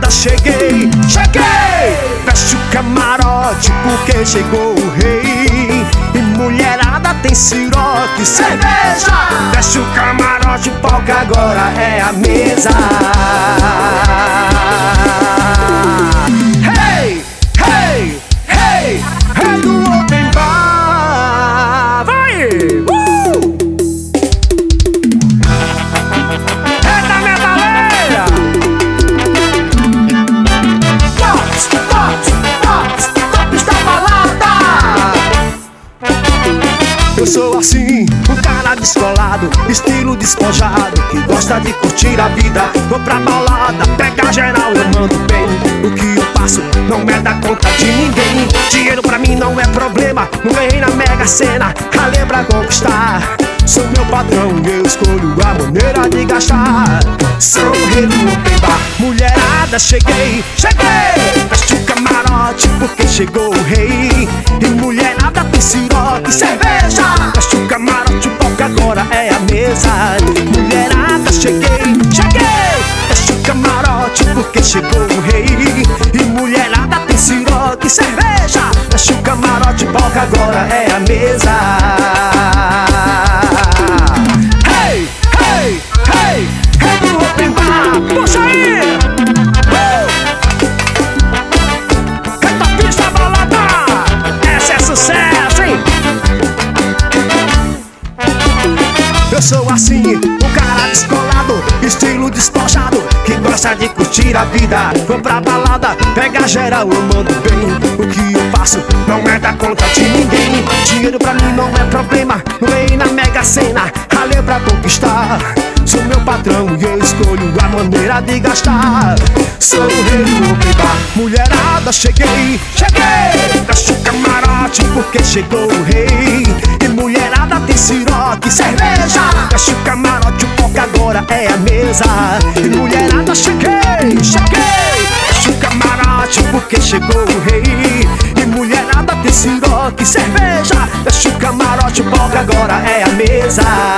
mulherada, cheguei, cheguei. Fecha o camarote porque chegou o rei. E mulherada tem siroque, cerveja. Fecha o camarote, o palco agora é a mesa. Hey, hey, hey, hey do open bar. Vai! Eita metaleira! Top da balada! Eu sou assim, um cara descolado, estilo despojado, que gosta de curtir a vida. Vou pra balada, pega geral, eu mando bem. O que eu faço não é da conta de ninguém. Dinheiro pra mim não é problema, não ganhei na Mega Sena, ralei pra conquistar. Sou meu patrão e eu escolho a maneira de gastar. Sou o rei do open bar. Mulherada, cheguei, cheguei. Fecha o camarote porque chegou o rei. E mulherada tem siroque, cerveja. Fecha o camarote, o palco agora é a mesa. Mulherada, cheguei, cheguei. Fecha o camarote porque chegou o rei. E mulherada tem siroque, cerveja. Fecha o camarote, o palco agora é a mesa. Hey, hey, hey, hey do open bar. Puxa aí! Canta a pista, balada! Essa é sucesso, hein? Eu sou assim, um cara descolado, estilo despojado, que gosta de curtir a vida. Vou pra balada, pega geral, eu mando bem. O que eu faço não é da conta de ninguém. Dinheiro pra mim não é problema, não ganhei na Mega Sena, ralei pra conquistar. Sou meu patrão e eu escolho a maneira de gastar. Sou o rei do open bar. Mulherada, cheguei, cheguei. Fecha o camarote porque chegou o rei. E mulherada tem siroque, cerveja. Fecha o camarote, o palco agora é a mesa. E mulherada, cheguei, cheguei. Fecha o camarote porque chegou o rei. E mulherada tem siroque, cerveja. Fecha o camarote, o palco agora é a mesa.